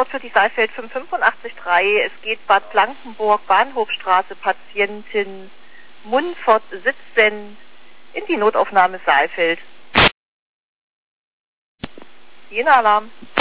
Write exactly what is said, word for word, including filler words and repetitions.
Antwort für die Saalfeld fünf fünf acht drei. Es geht Bad Blankenburg, Bahnhofstraße, Patientin Munfort sitzen in die Notaufnahme Saalfeld. Hygienealarm.